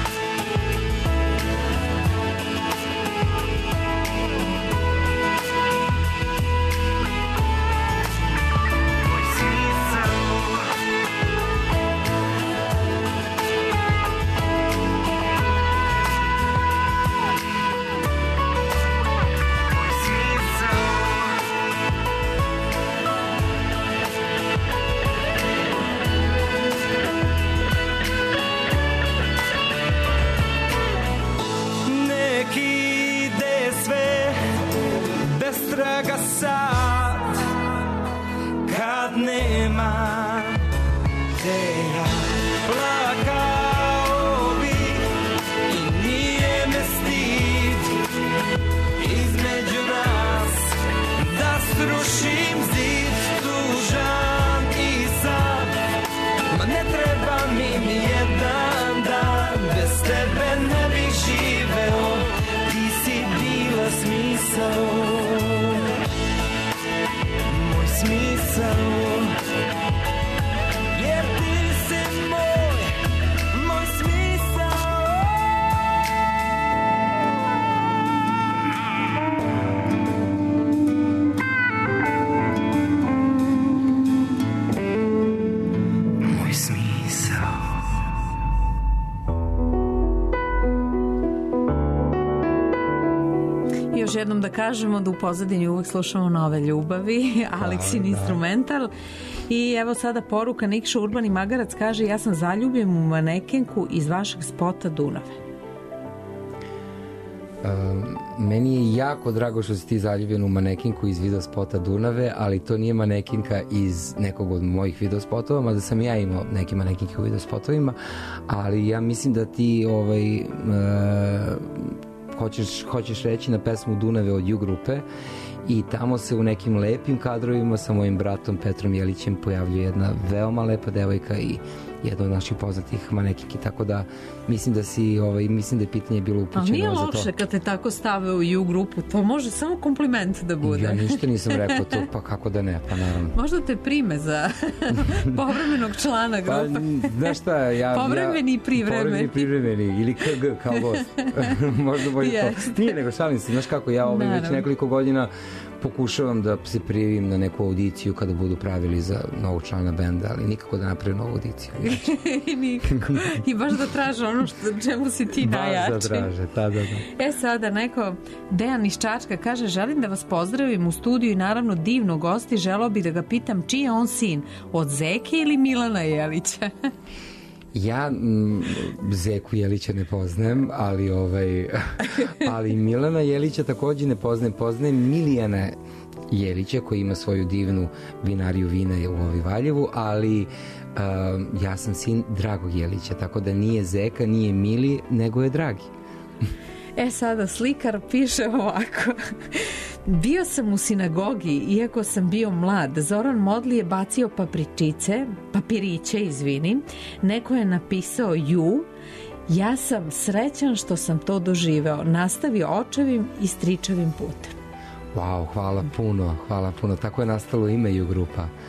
Sad, kad nema te ja plakao bih i nije me stid između nas da srušim zid tužan i sam. Ma ne treba mi nijedan dan, bez tebe ne bih živeo. Ti si bila smisao, smisao, jer ti si moj, moj smisao. Moj smisao. Još jednom da kažemo da u pozadini uvek slušamo Nove ljubavi, Aleksin da, instrumental. I evo sada poruka, Nikša Urbani Magarac kaže: ja sam zaljubljen u manekenku iz vašeg spota Dunave. Um, meni je jako drago što si ti zaljubljen u manekenku iz video spota Dunave, ali to nije manekenka iz nekog od mojih video spotova, mada sam ja imao neke manekenke u video spotovima, ali ja mislim da ti ovaj... Uh, Hoćeš, hoćeš reći na pesmu Dunave od U grupe i tamo se u nekim lepim kadrovima sa mojim bratom Petrom Jelićem pojavljuje jedna veoma lepa devojka i jedna od naših poznatih manekinki, tako da mislim da si, ovaj, mislim da je pitanje bilo upućeno za to. A nije loše kad te tako stave u U grupu, to može samo kompliment da bude. Ja ništa nisam rekao to, pa kako da ne, pa naravno. Možda te prime za povremenog člana grupe. Pa, znaš šta, ja... Povremeni i privremeni. Povremeni i privremeni, ili K G, kao gost. Možda bolje yes. to. Nije nego, šalim se, znaš kako, ja ovaj već nekoliko godina pokušavam da se prijavim na neku audiciju kada budu pravili za novog člana benda, ali nikako da napravim novu audiciju. I baš da traže ono što, čemu si ti najjači. Baš da traže, da, da, da. E sada neko, Dejan iz Čačka kaže: želim da vas pozdravim u studiju i naravno divno gosti, želeo bih da ga pitam čiji je on sin, od Zeke ili Milana Jelića? Ja m, Zeku Jelića ne poznajem, ali ovaj ali Milana Jelića takođe ne poznajem. Poznajem Milijana Jelića koji ima svoju divnu vinariju vina u Novi Valjevu, ali uh, ja sam sin Dragog Jelića, tako da nije Zeka, nije Mili, nego je Dragi. E sada slikar piše ovako: bio sam u sinagogi, iako sam bio mlad. Zoran Modli je bacio papričice, papiriće, izvini. Neko je napisao ju. Ja sam srećan što sam to doživeo. Nastavio očevim i stričevim putem. Wow, hvala puno, hvala puno. Tako je nastalo ime ju grupa.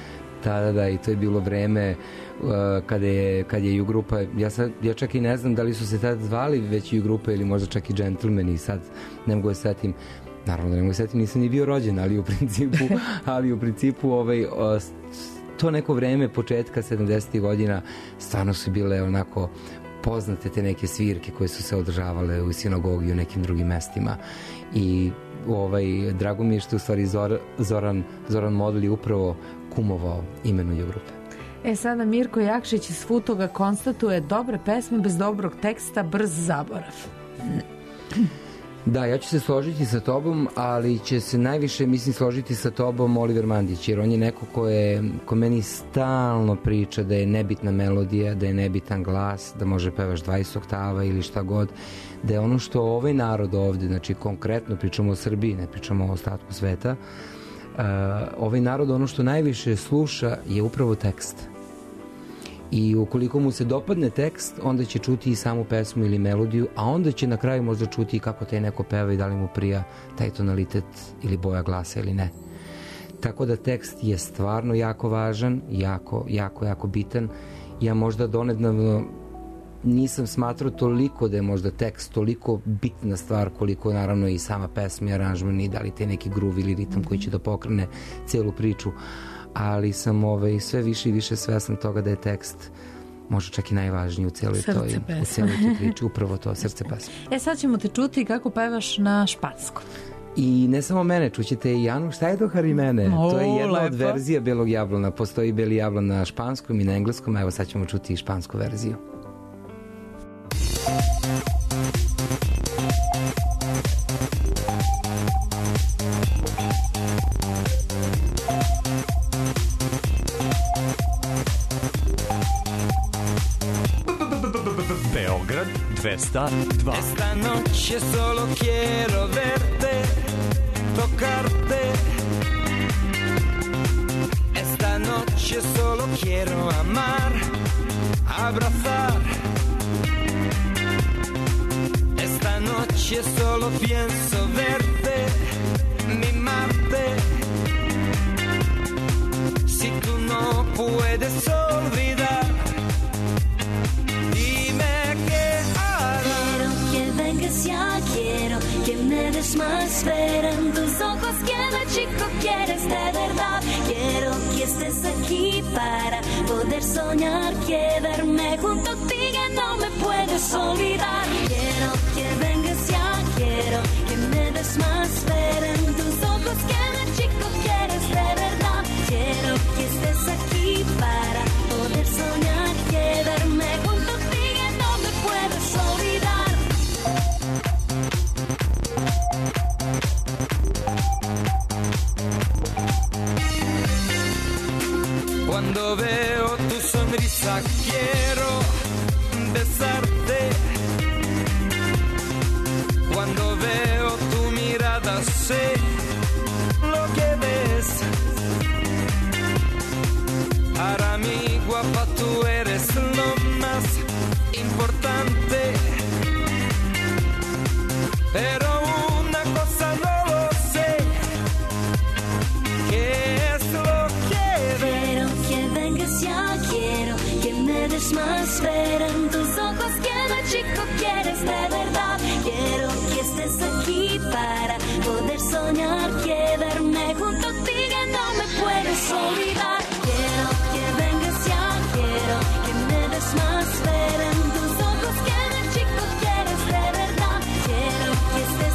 Da, da, da, i to je bilo vreme uh, kada je, kad je U-grupa, ja, sad, ja čak i ne znam da li su se tad zvali već U-grupa ili možda čak i Gentlemani, sad ne mogu da setim, naravno da ne mogu da setim, nisam ni bio rođen, ali u principu, ali u principu ovaj, uh, to neko vreme početka sedamdesetih godina stvarno su bile onako poznate te neke svirke koje su se održavale u sinagogi i u nekim drugim mestima i ovaj, drago mi je što u stvari Zor, Zoran, Zoran Model je upravo kumovao imenu U-grupe. E sada Mirko Jakšić iz Futoga konstatuje dobre pesme bez dobrog teksta, brz zaborav. Da, ja ću se složiti sa tobom, ali će se najviše, mislim, složiti sa tobom Oliver Mandić, jer on je neko ko, je, ko meni stalno priča da je nebitna melodija, da je nebitan glas, da može pevaš dvadeset oktava ili šta god, da je ono što ovaj narod ovde, znači konkretno pričamo o Srbiji, ne pričamo o ostatku sveta, uh, ovaj narod ono što najviše sluša je upravo tekst. I ukoliko mu se dopadne tekst, onda će čuti i samu pesmu ili melodiju, a onda će na kraju možda čuti kako taj neko peva i da li mu prija taj tonalitet ili boja glasa ili ne. Tako da tekst je stvarno jako važan, jako, jako, jako bitan. Ja možda donedavno nisam smatrao toliko da je možda tekst toliko bitna stvar koliko naravno i sama pesma i aranžman i da li te neki groove ili ritam koji će da pokrene celu priču, ali sam ovaj, sve više i više svestan toga da je tekst možda čak i najvažniji u celoj toj, u celoj toj priči, upravo to, srce pesme. E sad ćemo te čuti kako pevaš na španskom. I ne samo mene, čućete i Janu Štajdohar i mene. O, to je jedna lepo. Od verzija Belog jablana. Postoji Beli jablan na španskom i na engleskom, evo sad ćemo čuti i špansku verziju. Beograd dvesta dva. Esta noche solo quiero verte, tocarte. Esta noche solo quiero amar, abrazar. Esta noche solo pienso verte, mimarte. Si tú no puedes olvidar, ya quiero que me des más ver en tus ojos, quiero chico, quieres de verdad, quiero que estés aquí para poder soñar, quedarme junto a ti que no me puedes olvidar, quiero que vengas ya, quiero que me des más ver en tus ojos, quiero chico, quieres de verdad, quiero que estés aquí para poder soñar, quedarme junto a ti que no me puedes olvidar. Cuando veo tu sonrisa quiero besarte. Cuando veo tu mirada sé lo que ves. Para mí guapa tú eres lo más importante. Pero una cosa no lo sé, ¿qué es lo que ves? Quiero que vengas ya, quiero que me des más ver en tus ojos, quiero chico, quieres de verdad, quiero que estés aquí para poder soñar, quedarme junto a ti que no me puedes olvidar, quiero que vengas ya, quiero que me des más ver en tus ojos, quiero chico, quieres de verdad, quiero que estés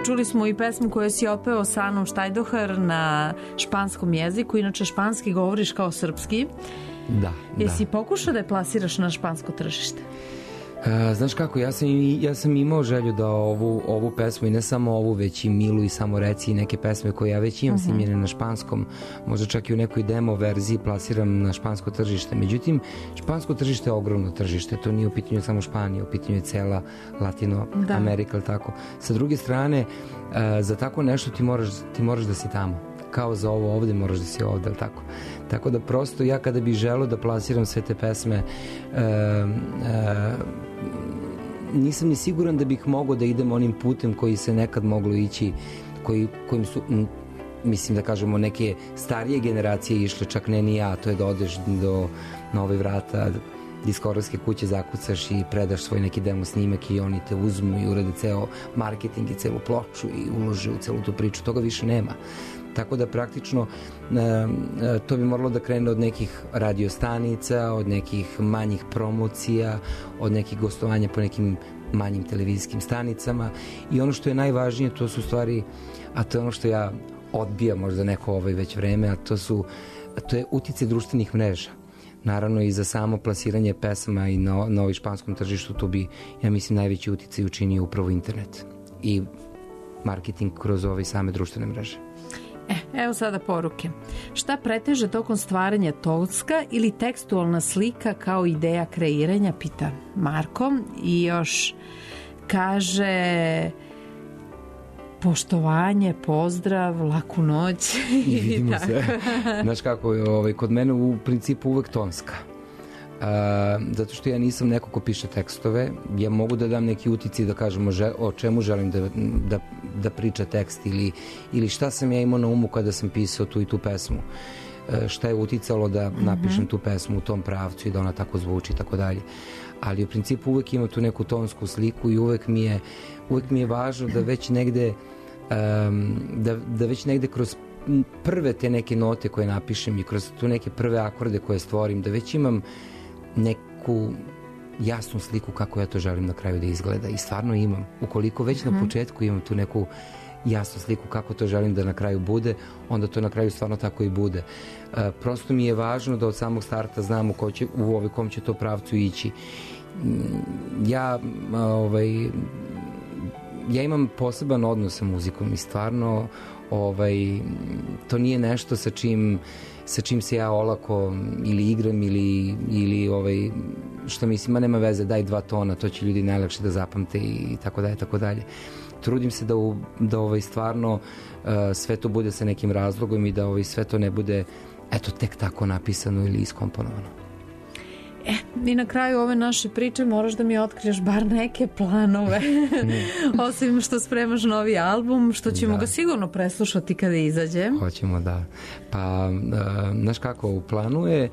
čuli smo i pesmu koju si otpeo sa Anom Štajdohar na španskom jeziku. Inače, španski govoriš kao srpski. Da, Jesi da. pokušao da je plasiraš na špansko tržište? Uh, znaš kako, ja sam, ja sam imao želju da ovu, ovu pesmu, i ne samo ovu, već i Milu i Samo reci i neke pesme koje ja već imam uh-huh. snimljene na španskom, možda čak i u nekoj demo verziji plasiram na špansko tržište. Međutim, špansko tržište je ogromno tržište, to nije u pitanju samo Španije, u pitanju je cela Latino da. Amerika, ili tako. Sa druge strane, uh, za tako nešto ti moraš, ti moraš da si tamo. Kao za ovo ovde moraš da si ovde, ali tako. Tako da prosto ja kada bih želeo da plasiram sve te pesme, uh, uh, nisam ni siguran da bih mogao da idem onim putem koji se nekad moglo ići, koji, kojim su, m, mislim da kažemo, neke starije generacije išle, čak ne ni ja, to je da odeš do Nove vrata, diskografske kuće, zakucaš i predaš svoj neki demo snimak i oni te uzmu i urade ceo marketing i celu ploču i ulože u celu tu priču. Toga više nema. Tako da praktično e, to bi moralo da krene od nekih radiostanica, od nekih manjih promocija, od nekih gostovanja po nekim manjim televizijskim stanicama, i ono što je najvažnije, to su stvari, a to je ono što ja odbijam možda neko ovaj već vreme, a to su a to je uticaj društvenih mreža. Naravno i za samo plasiranje pesama i na, na ovoj španskom tržištu, to bi, ja mislim, najveći uticaj učinio upravo internet i marketing kroz ove same društvene mreže. E, evo sada poruke. Šta preteže tokom stvaranja tonska ili tekstualna slika kao ideja kreiranja, pita Marko. I još kaže poštovanje, pozdrav, laku noć. I vidimo se. Znaš kako je, ovaj, kod mene u principu uvek tonska. Uh, zato što ja nisam neko ko piše tekstove, ja mogu da dam neki uticaj da kažemo žel, o čemu želim da, da, da priča tekst, ili, ili šta sam ja imao na umu kada sam pisao tu i tu pesmu, uh, šta je uticalo da napišem tu pesmu u tom pravcu i da ona tako zvuči i tako dalje. Ali u principu uvek ima tu neku tonsku sliku i uvek mi je, uvek mi je važno da već negde um, da, da već negde kroz prve te neke note koje napišem i kroz tu neke prve akorde koje stvorim, da već imam neku jasnu sliku kako ja to želim na kraju da izgleda, i stvarno imam. Ukoliko već mm-hmm. na početku imam tu neku jasnu sliku kako to želim da na kraju bude, onda to na kraju stvarno tako i bude. E, prosto mi je važno da od samog starta znam u, ko će, u ovaj, kom će to pravcu ići. Ja ovaj, ja imam poseban odnos sa muzikom i stvarno ovaj, to nije nešto sa čim sa čim se ja olako ili igram ili, ili ovaj, što mislim, ma nema veze, daj dva tona, to će ljudi najlakše da zapamte i tako dalje, tako dalje. Trudim se da, u, da ovaj, stvarno uh, sve to bude sa nekim razlogom i da ovaj, sve to ne bude eto tek tako napisano ili iskomponovano. E, i na kraju ove naše priče moraš da mi otkriješ bar neke planove. Osim što spremaš novi album, što ćemo da. ga sigurno preslušati kada izađe. Hoćemo, da. Pa, uh, znaš kako, u planu je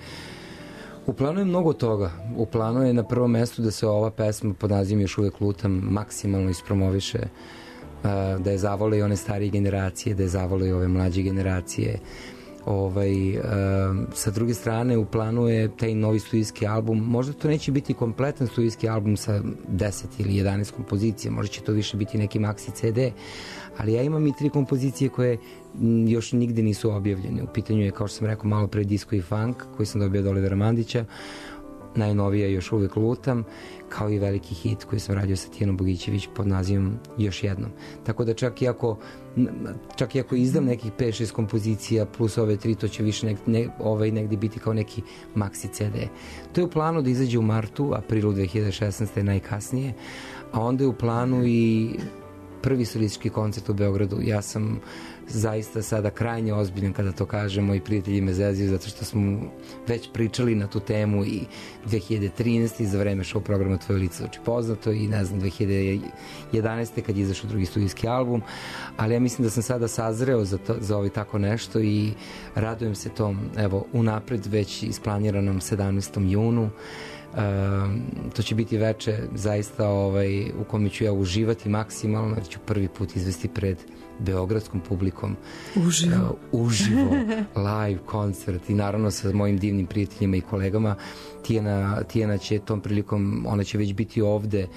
u planu je mnogo toga. U planu je na prvom mestu da se ova pesma pod nazivom Još uvek lutam maksimalno ispromoviše, uh, da je zavole i one starije generacije, da je zavole i ove mlađe generacije. Ovaj, uh, sa druge strane u planu je taj novi studijski album. Možda to neće biti kompletan studijski album sa deset ili jedanaest kompozicija, možda će to više biti neki maxi ce de, ali ja imam i tri kompozicije koje još nigde nisu objavljene. U pitanju je, kao što sam rekao malo pre, disco i funk koji sam dobio od Olivera Mandića, najnovija Još uvek lutam, kao i veliki hit koji sam radio sa Tijanom Bogićević pod nazivom Još jednom. Tako da čak i ako, čak i ako izdam nekih pet šest kompozicija plus ove tri, to će više nek, ne, ovaj negde biti kao neki maxi ce de. To je u planu da izađe u martu, aprilu dve hiljade šesnaeste najkasnije, a onda je u planu i prvi solistički koncert u Beogradu. Ja sam zaista sada krajnje ozbiljan kada to kažem, moji prijatelji me zezaju zato što smo već pričali na tu temu i dve hiljade trinaeste za vreme show programa Tvoje lice zvuči poznato i ne znam dve hiljade jedanaeste kad je izašao drugi studijski album, ali ja mislim da sam sada sazreo za, to, za ovaj tako nešto i radujem se tom, evo, unapred već isplaniranom sedamnaestom junu. Uh, to će biti veče zaista ovaj, u kome ću ja uživati maksimalno, jer ću prvi put izvesti pred beogradskom publikom uživo, uh, uživo live koncert i naravno sa mojim divnim prijateljima i kolegama. Tijana, Tijana će tom prilikom, ona će već biti ovde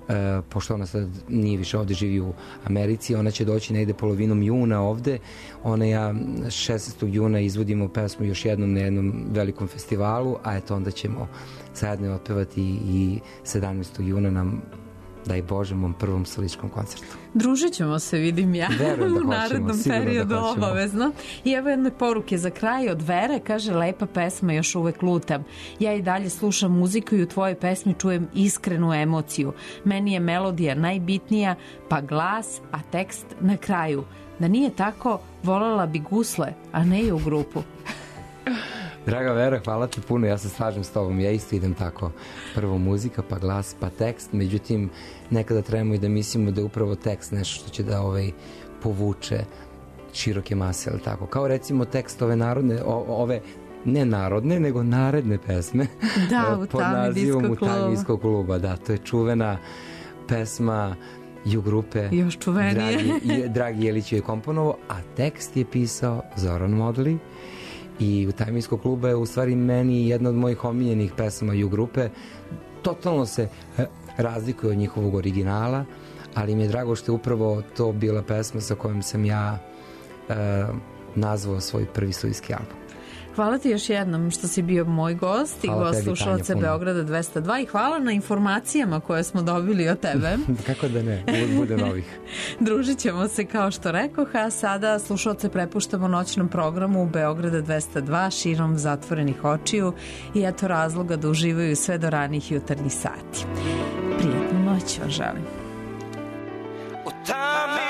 e, pošto ona sad nije više ovde, živi u Americi, ona će doći negde polovinom juna ovde. Ona i ja šesnaestog juna izvodimo pesmu još jednom na jednom velikom festivalu, a eto onda ćemo zajedno otpevati i sedamnaestog juna nam, daj Bože, mom prvom soličkom koncertu. Družit ćemo se, vidim ja, Verujem da u narednom hoćemo, periodu da obavezno. I evo jedne poruke za kraj od Vere, kaže: lepa pesma, još uvek lutam. Ja i dalje slušam muziku i u tvojoj pesmi čujem iskrenu emociju. Meni je melodija najbitnija, pa glas, a tekst na kraju. Da nije tako, volela bi gusle, a ne i u grupu. Draga Vera, hvala ti puno, ja se slažem s tobom, ja isto idem tako, prvo muzika, pa glas, pa tekst, međutim nekada trebamo i da mislimo da je upravo tekst nešto što će da ovaj, povuče široke mase, ali tako, kao recimo tekst ove narodne, o, ove ne narodne, nego naredne pesme da, u pod Tami nazivom disko U kluba. Tami disko kluba, da, to je čuvena pesma U grupe, još čuvenije. Dragi, Dragi Jelić je komponovao, a tekst je pisao Zoran Modli. I U Tami disko kluba je u stvari meni jedna od mojih omiljenih pesama U grupe. Totalno se razlikuje od njihovog originala, ali mi je drago što je upravo to bila pesma sa kojom sam ja e, nazvao svoj prvi studijski album. Hvala ti još jednom što si bio moj gost i gost slušalaca Beograda dvesta dva i hvala na informacijama koje smo dobili od tebe. Kako da ne, bude novih. Družit ćemo se kao što rekoh, a sada slušalce prepuštamo noćnom programu Beograda dvesta dva širom zatvorenih očiju i eto razloga da uživaju sve do ranih jutarnjih sati. Prijetnu noć vam želim. U tami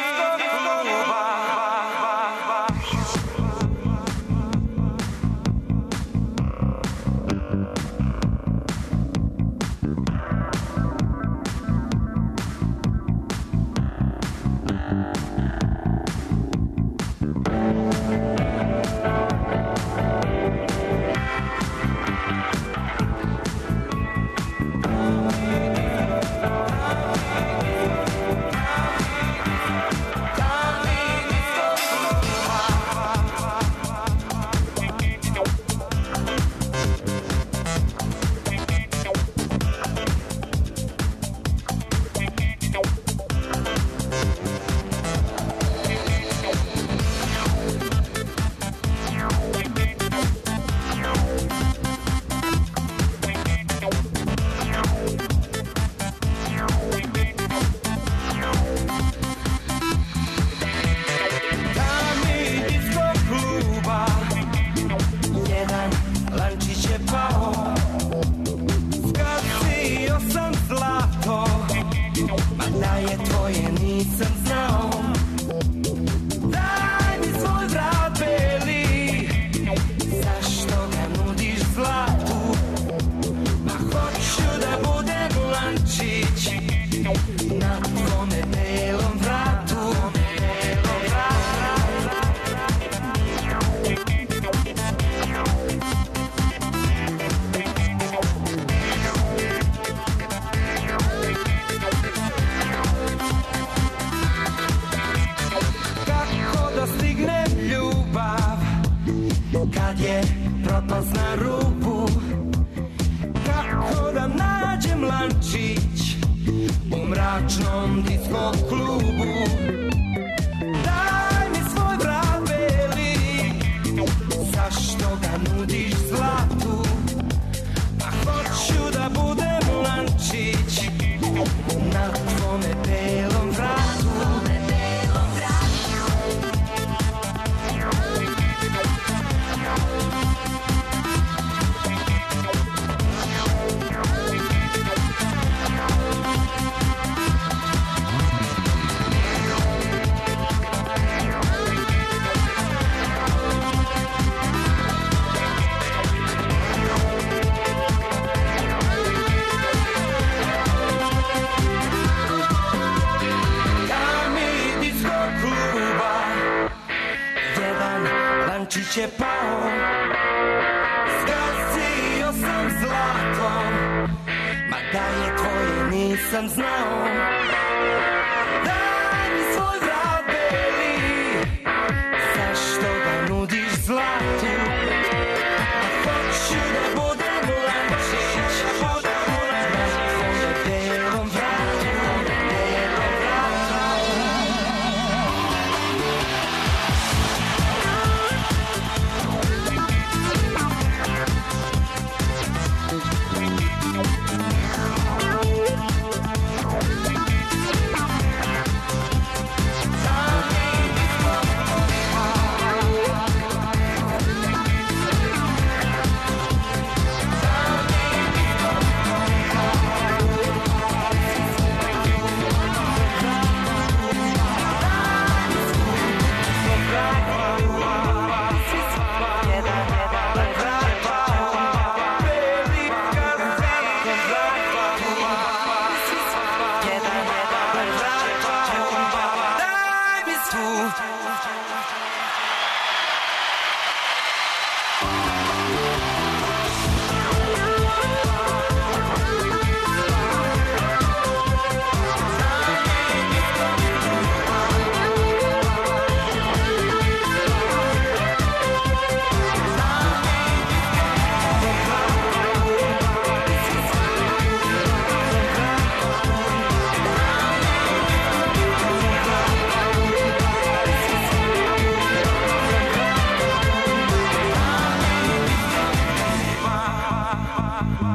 je pao, zgasio sam zlatom, ma da je tvoje nisam znao. Daj mi svoj vrat beli, zašto ga nudiš zlatu? A hoću da budem lančić na tvome belom vratu.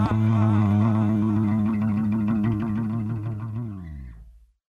Thank